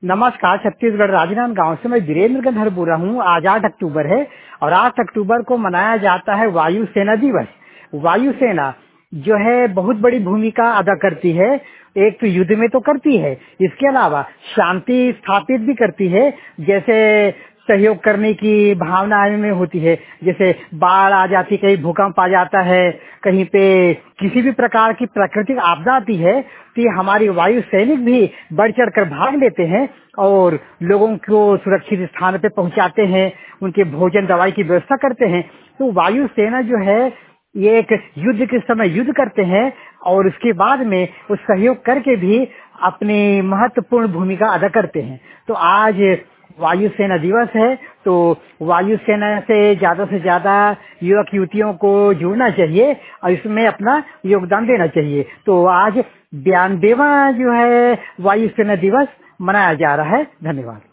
नमस्कार। छत्तीसगढ़ राजनांदगांव से मैं वीरेंद्र गंधर बोल रहा हूँ। आज 8 अक्टूबर है और 8 अक्टूबर को मनाया जाता है वायु सेना दिवस। वायुसेना जो है बहुत बड़ी भूमिका अदा करती है। एक तो युद्ध में तो करती है, इसके अलावा शांति स्थापित भी करती है। जैसे सहयोग करने की भावना में होती है। जैसे बाढ़ आ जाती, कहीं भूकंप आ जाता है, कहीं पे किसी भी प्रकार की प्राकृतिक आपदा आती है तो ये हमारी वायु सैनिक भी बढ़ चढ़ कर भाग लेते हैं और लोगों को सुरक्षित स्थान पे पहुंचाते हैं, उनके भोजन दवाई की व्यवस्था करते हैं। तो वायु सेना जो है ये एक युद्ध के समय युद्ध करते हैं और उसके बाद में वो सहयोग करके भी अपनी महत्वपूर्ण भूमिका अदा करते हैं। तो आज वायु सेना दिवस है, तो वायु सेना से ज्यादा युवक युवतियों को जुड़ना चाहिए और इसमें अपना योगदान देना चाहिए। तो आज 92वां जो है वायु सेना दिवस मनाया जा रहा है। धन्यवाद।